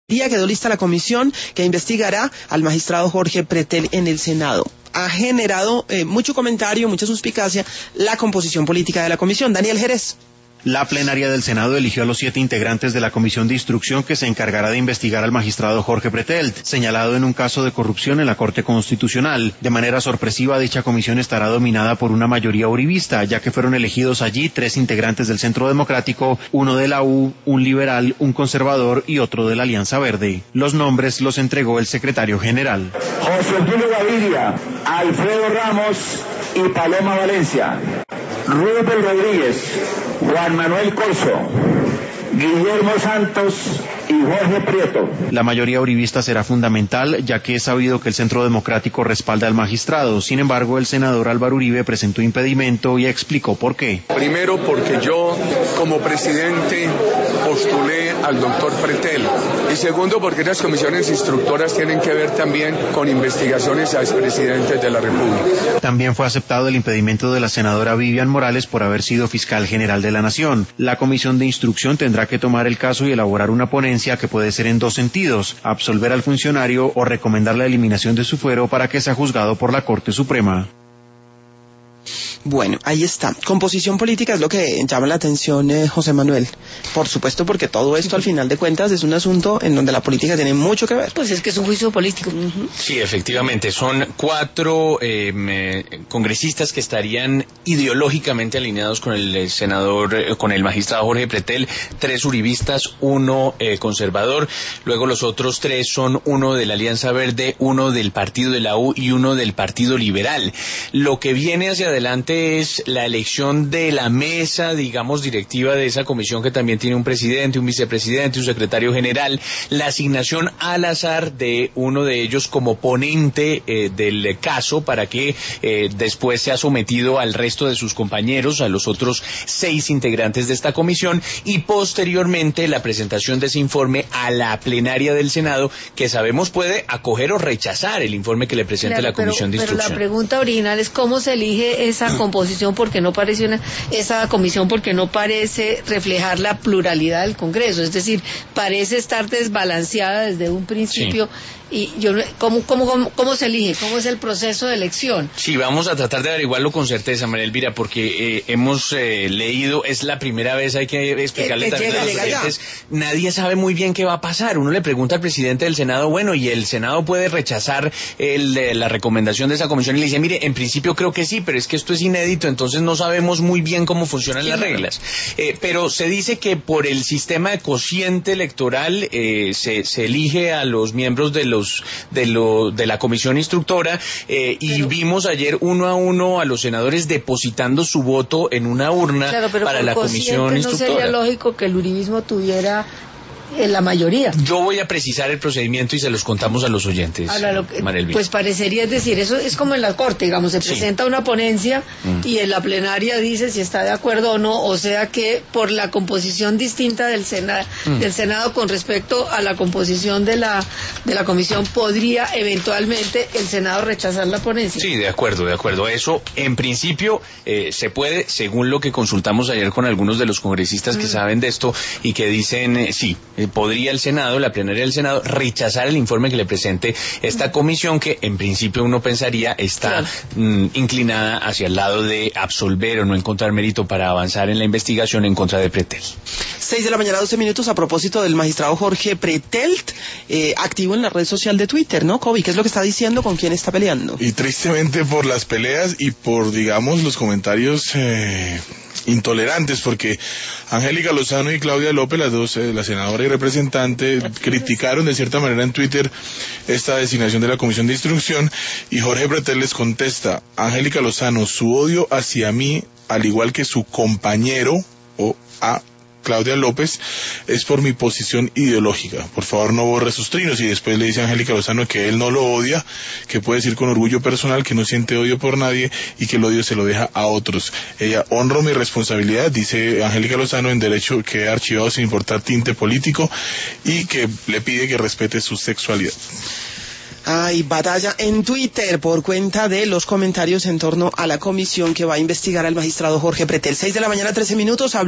Quedó lista la comisión que investigará al magistrado Jorge Pretel en el Senado. Ha generado mucho comentario, mucha suspicacia la composición política de la comisión. Daniel Jerez. La plenaria del Senado eligió a los 7 integrantes de la Comisión de Instrucción que se encargará de investigar al magistrado Jorge Pretel, señalado en un caso de corrupción en la Corte Constitucional. De manera sorpresiva, dicha comisión estará dominada por una mayoría uribista, ya que fueron elegidos allí 3 integrantes del Centro Democrático, 1 de la U, un liberal, un conservador y otro de la Alianza Verde. Los nombres los entregó el secretario general. José Julio Gaviria, Alfredo Ramos y Paloma Valencia. Rubén Rodríguez, Juan Manuel Corso, Guillermo Santos y Jorge Prieto. La mayoría uribista será fundamental, ya que es sabido que el Centro Democrático respalda al magistrado. Sin embargo, el senador Álvaro Uribe presentó impedimento y explicó por qué. Primero, porque yo, como presidente, postulé al doctor Pretel. Y segundo, porque las comisiones instructoras tienen que ver también con investigaciones a expresidentes de la República. También fue aceptado el impedimento de la senadora Vivian Morales por haber sido fiscal general de la Nación. La comisión de instrucción tendrá que tomar el caso y elaborar una ponencia que puede ser en 2 sentidos: absolver al funcionario o recomendar la eliminación de su fuero para que sea juzgado por la Corte Suprema. Bueno, ahí está. Composición política es lo que llama la atención, José Manuel. Por supuesto, porque todo esto, al final de cuentas, es un asunto en donde la política tiene mucho que ver. Pues es que es un juicio político. Sí, efectivamente. Son 4 congresistas que estarían ideológicamente alineados con el senador, con el magistrado Jorge Pretel. 3 uribistas, 1 conservador. Luego los otros 3 son 1 de la Alianza Verde, 1 del Partido de la U y 1 del Partido Liberal. Lo que viene hacia adelante es la elección de la mesa, digamos, directiva de esa comisión, que también tiene un presidente, un vicepresidente, un secretario general, la asignación al azar de uno de ellos como ponente del caso para que después sea sometido al resto de sus compañeros, a los otros 6 integrantes de esta comisión, y posteriormente la presentación de ese informe a la plenaria del Senado, que sabemos puede acoger o rechazar el informe que le presente la comisión de instrucción. Pero la pregunta original es cómo se elige esa composición, porque no parece esa comisión, porque no parece reflejar la pluralidad del Congreso, es decir, parece estar desbalanceada desde un principio. Sí. Y yo, ¿cómo se elige? ¿Cómo es el proceso de elección? Sí, vamos a tratar de averiguarlo con certeza, María Elvira, porque hemos leído, es la primera vez, hay que explicarle también a los oyentes, nadie sabe muy bien qué va a pasar. Uno le pregunta al presidente del Senado, bueno, y el Senado puede rechazar la recomendación de esa comisión, y le dice, mire, en principio creo que sí, pero es que esto es inédito, entonces no sabemos muy bien cómo funcionan las reglas. Pero se dice que por el sistema de cociente electoral se elige a los miembros de la comisión instructora, y vimos ayer 1 a 1 a los senadores depositando su voto en una urna para la comisión instructora. ¿No sería lógico que el uribismo tuviera la mayoría? Yo voy a precisar el procedimiento y se los contamos a los oyentes. Pues parecería, es decir, eso es como en la Corte, digamos, se presenta una ponencia y en la plenaria dice si está de acuerdo o no, o sea que por la composición distinta del Senado con respecto a la composición de la comisión, podría eventualmente el Senado rechazar la ponencia. Sí, de acuerdo. Eso en principio se puede, según lo que consultamos ayer con algunos de los congresistas que saben de esto y que dicen, sí, podría el Senado, la plenaria del Senado, rechazar el informe que le presente esta comisión, que en principio uno pensaría está inclinada hacia el lado de absolver o no encontrar mérito para avanzar en la investigación en contra de Pretel. 6 de la mañana, 12 minutos, a propósito del magistrado Jorge Pretel, activo en la red social de Twitter, ¿no, Kobe? ¿Qué es lo que está diciendo? ¿Con quién está peleando? Y tristemente por las peleas y por, digamos, los comentarios intolerantes, porque Angélica Lozano y Claudia López, las dos, la senadora y representante, criticaron de cierta manera en Twitter esta designación de la comisión de instrucción, y Jorge Pretel les contesta: Angélica Lozano, su odio hacia mí, al igual que su compañero, o a Claudia López, es por mi posición ideológica. Por favor, no borre sus trinos. Y después le dice a Angélica Lozano que él no lo odia, que puede decir con orgullo personal que no siente odio por nadie y que el odio se lo deja a otros. Ella: honro mi responsabilidad, dice Angélica Lozano, en derecho que he archivado sin importar tinte político, y que le pide que respete su sexualidad. Hay batalla en Twitter por cuenta de los comentarios en torno a la comisión que va a investigar al magistrado Jorge Pretel. 6 de la mañana, 13 minutos.